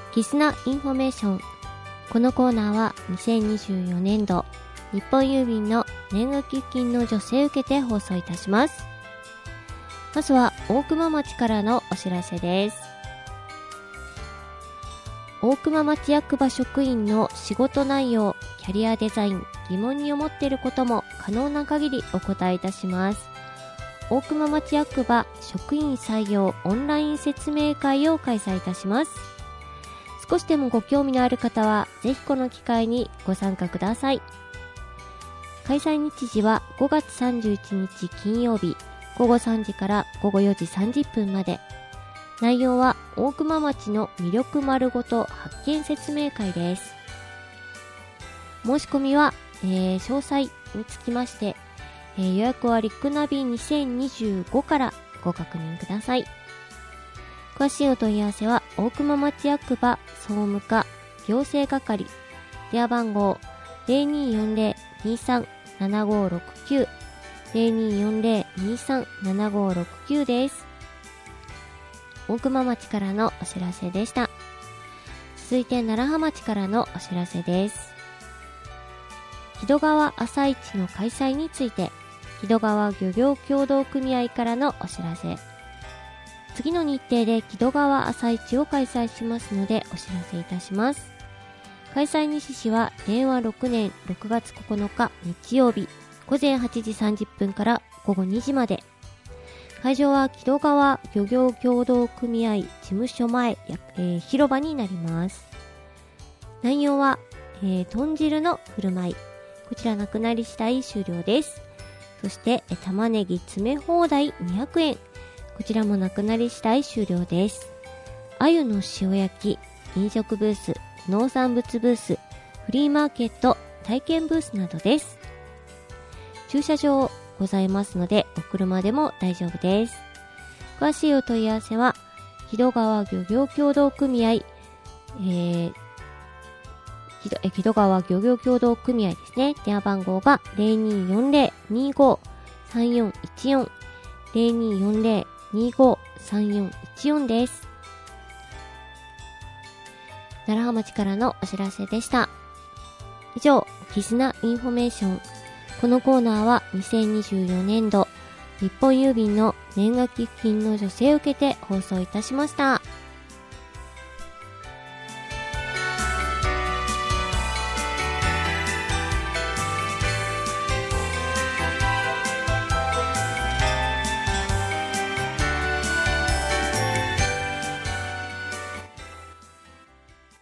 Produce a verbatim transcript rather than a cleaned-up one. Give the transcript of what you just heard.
キスナインフォメーション。このコーナーはにせんにじゅうよねんど日本郵便の年賀寄付金の助成を受けて放送いたします。まずは大熊町からのお知らせです。大熊町役場職員の仕事内容、キャリアデザイン、疑問に思っていることも可能な限りお答えいたします。大熊町役場職員採用オンライン説明会を開催いたします。少しでもご興味のある方はぜひこの機会にご参加ください。開催日時はごがつさんじゅういちにち金曜日ごごさんじからごごよじさんじゅっぷんまで。内容は大熊町の魅力丸ごと発見説明会です。申し込みは、えー、詳細につきまして、えー、予約はリクナビにせんにじゅうごからご確認ください。詳しいお問い合わせは大熊町役場総務課行政係電話番号 ゼロにーよんゼロ にさん ななごろくきゅう ゼロにーよんゼロ にさん ななごろくきゅう です。大熊町からのお知らせでした。続いて楢葉町からのお知らせです。木戸川朝市の開催について、木戸川漁業協同組合からのお知らせ。次の日程で木戸川朝市を開催しますのでお知らせいたします。開催日時はれいわろくねんろくがつここのか日曜日ごぜんはちじさんじゅっぷんからごごにじまで。会場は木戸川漁業協同組合事務所前、えー、広場になります。内容は、えー、豚汁の振る舞い。こちらなくなり次第終了です。そして、えー、玉ねぎ詰め放題にひゃくえん。こちらもなくなり次第終了です。鮎の塩焼き、飲食ブース、農産物ブース、フリーマーケット、体験ブースなどです。駐車場ございますのでお車でも大丈夫です。詳しいお問い合わせは木戸川漁業協同組合、えー、木戸、え木戸川漁業協同組合ですね。電話番号が ゼロにーよんゼロ にご さんよんいちよん ゼロにーよんゼロ にご さんよんいちよんです。楢葉町からのお知らせでした。以上、キスナインフォメーション。このコーナーはにせんにじゅうよねんど日本郵便の年賀寄付金の助成を受けて放送いたしました。